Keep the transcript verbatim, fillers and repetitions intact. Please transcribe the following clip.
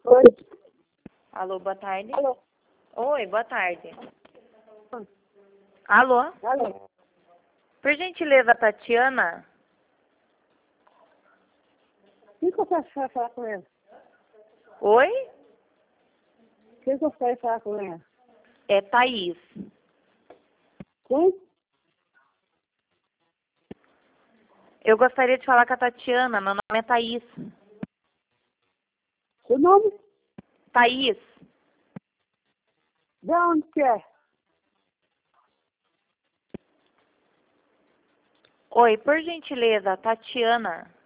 Oi. Alô, boa tarde. Alô. Oi, boa tarde. Alô? Alô. Por gentileza, Tatiana? O que você vai falar com ela? Oi? O que você vai falar com ela? É Thaís. Quem? Eu gostaria de falar com a Tatiana. Meu nome é Thaís. Seu nome? Thaís. De onde que é? Oi, por gentileza, Tatiana.